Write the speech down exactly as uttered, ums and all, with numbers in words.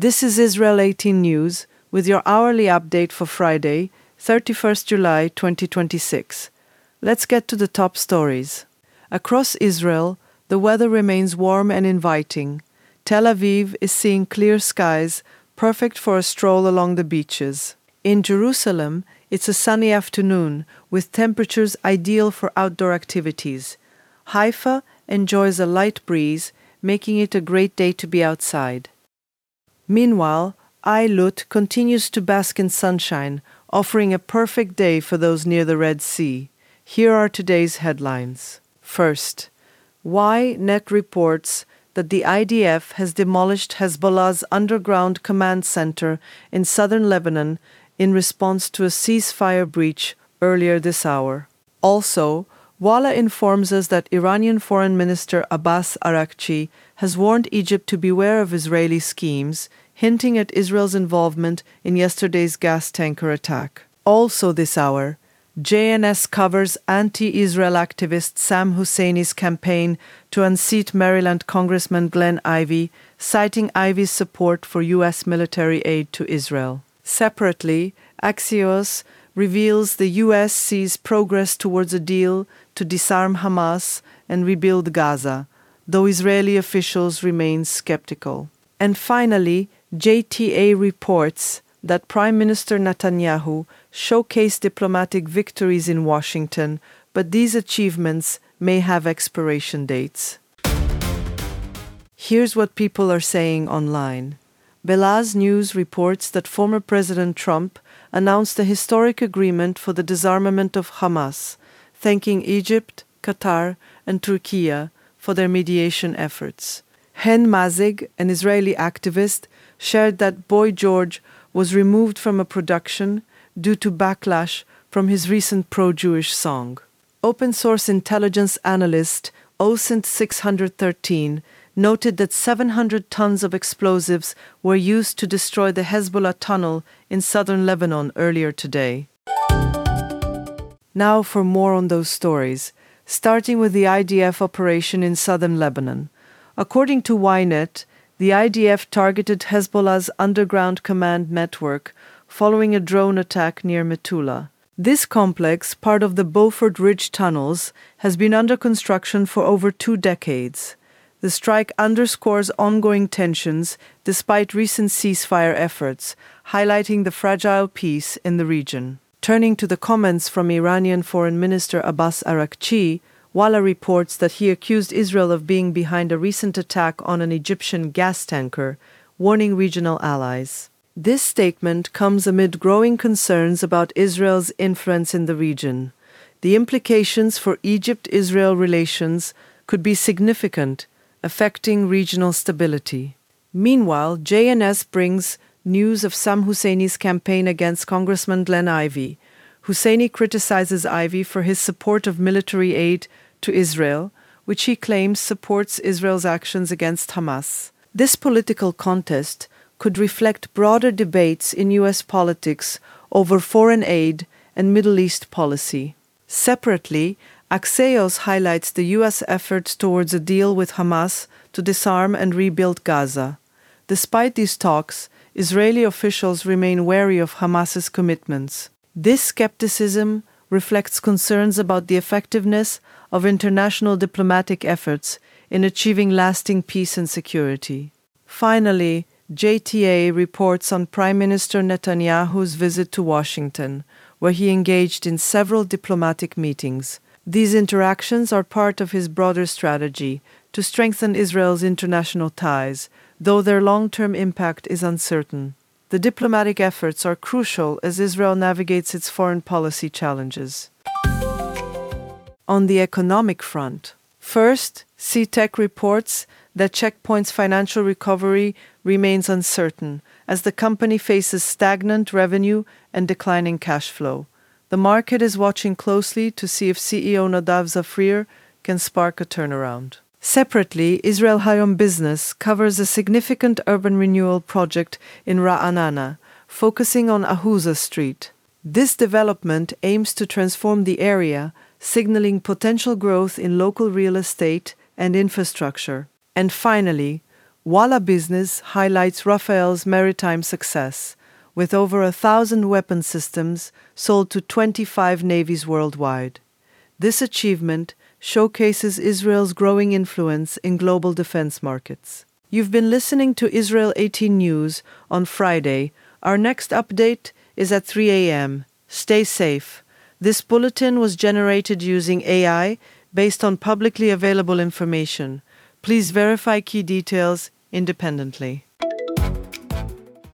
This is Israel eighteen News with your hourly update for Friday, thirty-first July twenty twenty-six. Let's get to the top stories. Across Israel, the weather remains warm and inviting. Tel Aviv is seeing clear skies, perfect for a stroll along the beaches. In Jerusalem, it's a sunny afternoon with temperatures ideal for outdoor activities. Haifa enjoys a light breeze, making it a great day to be outside. Meanwhile, Eilut continues to bask in sunshine, offering a perfect day for those near the Red Sea. Here are today's headlines. First, Ynet reports that the I D F has demolished Hezbollah's underground command center in southern Lebanon in response to a ceasefire breach earlier this hour. Also, Walla informs us that Iranian Foreign Minister Abbas Araghchi has warned Egypt to beware of Israeli schemes, hinting at Israel's involvement in yesterday's gas tanker attack. Also this hour, J N S covers anti-Israel activist Sam Husseini's campaign to unseat Maryland Congressman Glenn Ivey, citing Ivey's support for U S military aid to Israel. Separately, Axios reveals the U S sees progress towards a deal to disarm Hamas and rebuild Gaza, though Israeli officials remain skeptical. And finally, J T A reports that Prime Minister Netanyahu showcased diplomatic victories in Washington, but these achievements may have expiration dates. Here's what people are saying online. Belaz News reports that former President Trump announced a historic agreement for the disarmament of Hamas, thanking Egypt, Qatar, and Turkey for their mediation efforts. Hen Mazig, an Israeli activist, shared that Boy George was removed from a production due to backlash from his recent pro-Jewish song. Open-source intelligence analyst O S I N T six thirteen noted that seven hundred tons of explosives were used to destroy the Hezbollah tunnel in southern Lebanon earlier today. Now for more on those stories, starting with the I D F operation in southern Lebanon. According to Ynet, the I D F targeted Hezbollah's underground command network following a drone attack near Metula. This complex, part of the Beaufort Ridge tunnels, has been under construction for over two decades. The strike underscores ongoing tensions despite recent ceasefire efforts, highlighting the fragile peace in the region. Turning to the comments from Iranian Foreign Minister Abbas Araghchi, Walla reports that he accused Israel of being behind a recent attack on an Egyptian gas tanker, warning regional allies. This statement comes amid growing concerns about Israel's influence in the region. The implications for Egypt-Israel relations could be significant, affecting regional stability. Meanwhile, J N S brings news of Sam Husseini's campaign against Congressman Glenn Ivey. Husseini criticizes Ivey for his support of military aid to Israel, which he claims supports Israel's actions against Hamas. This political contest could reflect broader debates in U S politics over foreign aid and Middle East policy. Separately, Axios highlights the U S efforts towards a deal with Hamas to disarm and rebuild Gaza. Despite these talks, Israeli officials remain wary of Hamas's commitments. This skepticism reflects concerns about the effectiveness of international diplomatic efforts in achieving lasting peace and security. Finally, J T A reports on Prime Minister Netanyahu's visit to Washington, where he engaged in several diplomatic meetings. These interactions are part of his broader strategy to strengthen Israel's international ties, though their long-term impact is uncertain. The diplomatic efforts are crucial as Israel navigates its foreign policy challenges. On the economic front, first, C TEC reports that Check Point's financial recovery remains uncertain as the company faces stagnant revenue and declining cash flow. The market is watching closely to see if C E O Nadav Zafrir can spark a turnaround. Separately, Israel Hayom Business covers a significant urban renewal project in Ra'anana, focusing on Ahuza Street. This development aims to transform the area, signaling potential growth in local real estate and infrastructure. And finally, Walla Business highlights Rafael's maritime success, with over a thousand weapon systems sold to twenty-five navies worldwide. This achievement showcases Israel's growing influence in global defense markets. You've been listening to Israel eighteen News on Friday. Our next update is at three a.m. Stay safe. This bulletin was generated using A I based on publicly available information. Please verify key details independently.